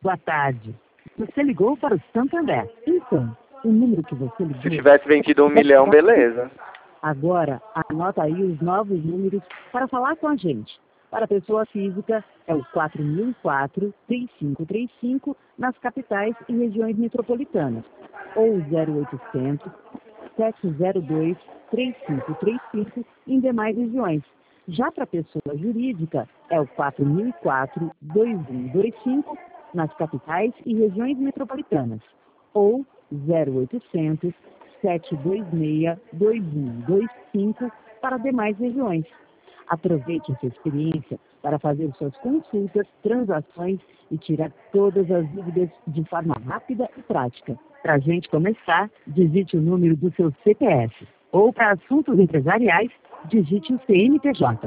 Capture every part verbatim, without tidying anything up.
Boa tarde. Você ligou para o Santander. Então, o número que você ligou... Se tivesse vendido um milhão, beleza. Agora, anota aí os novos números para falar com a gente. Para a pessoa física, é o quatro mil e quatro, três cinco três cinco nas capitais e regiões metropolitanas. Ou zero oitocentos, sete zero dois, três cinco três cinco em demais regiões. Já para a pessoa jurídica, é o quatro mil e quatro, dois um dois cinco nas capitais e regiões metropolitanas. Ou zero oitocentos, sete dois seis, dois um dois cinco para demais regiões. Aproveite essa experiência para fazer suas consultas, transações e tirar todas as dúvidas de forma rápida e prática. Para a gente começar, digite o número do seu C P F. Ou para assuntos empresariais, digite o C N P J.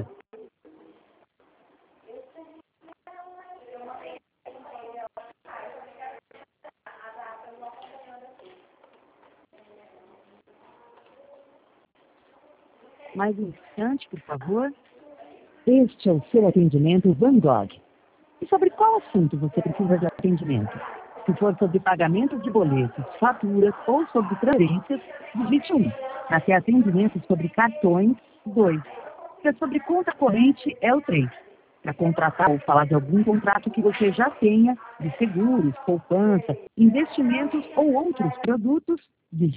Mais um instante, por favor. Este é o seu atendimento Van Gogh. E sobre qual assunto você precisa de atendimento? Se for sobre pagamento de boletos, faturas ou sobre transferências, digite um. Para ter atendimento sobre cartões, dois. Se é sobre conta corrente, é o três. Para contratar ou falar de algum contrato que você já tenha, de seguros, poupança, investimentos ou outros produtos,